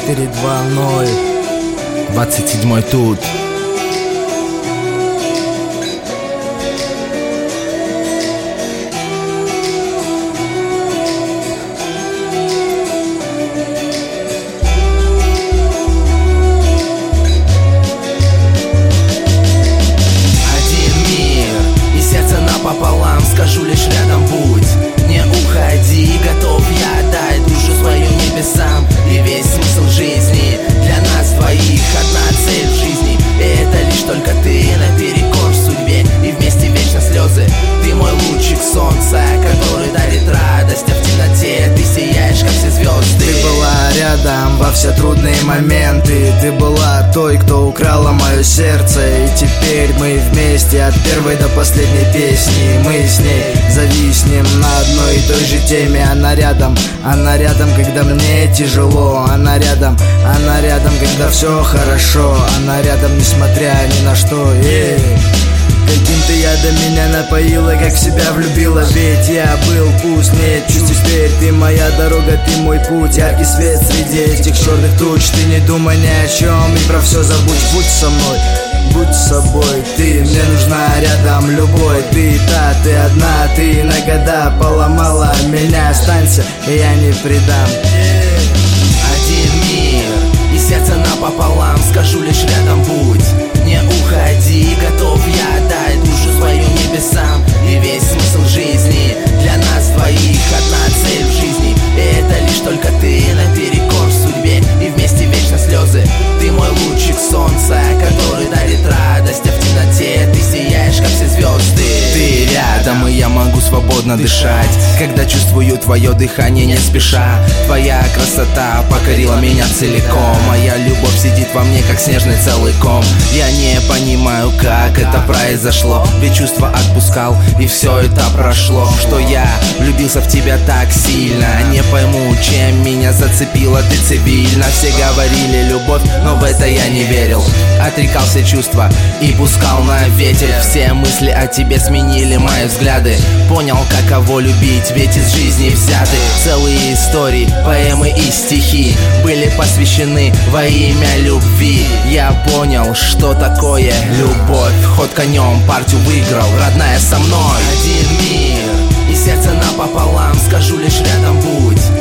420. 27-й тут. Пополам, скажу лишь рядом будь. Не уходи, готов я отдать душу свою небесам. И весь смысл жизни для нас двоих одна цель в жизни. И это лишь только ты наперекор судьбе. И вместе вечно слезы. Ты мой лучик солнца, который дарит радость. А в темноте ты сияешь, как все звезды. Ты была рядом во все трудные моменты. Ты была той, кто украла мое сердце. И теперь мы вместе от первой до последней песни. Мы с ней зависнем на одной и той же теме. Она рядом, когда мне тяжело. Она рядом, когда все хорошо. Она рядом, несмотря ни на что. Каким ты ядом меня напоила, как в себя влюбила. Ведь я был пуст, нет чувств теперь. Ты моя дорога, ты мой путь. Яркий свет среди этих черных туч. Ты не думай ни о чем и про все забудь. Будь со мной, будь собой. Ты мне нужна рядом любой. Ты та, ты одна, ты на года поломала меня. Останься, и я не предам. Один мир и сердце напополам. Скажу лишь рядом будь. Не уходи, готов я отдать душу свою небесам. И весь смысл жизни для нас двоих одна цель в жизни. И это лишь только ты наперекор судьбе. И вместе вечно слезы. Ты мой лучик солнца, который дарит радость. А в темноте ты сияешь, как все звезды. Ты рядом, и я могу свободно дышать, когда чувствую твое дыхание не спеша. Твоя красота покорила меня целиком. Моя любовь сидит во мне, как снежный целый ком. Я не понимаю, как это произошло, ведь чувства отпускал, и все это прошло. Что я влюбился в тебя так сильно. Не пойму, чем меня зацепила ты цивильно. Все говорили любовь, но в это я не верил. Отрекал все чувства и пускал на ветер. Все мысли о тебе сменили мои взгляды. Понял, каково любить, ведь из жизни взяты целые истории, поэмы и стихи были посвящены во имя любви. Я понял, что такое любовь. Ход конем, партию выиграл, родная со мной. Один мир и сердце напополам. Скажу лишь рядом будь.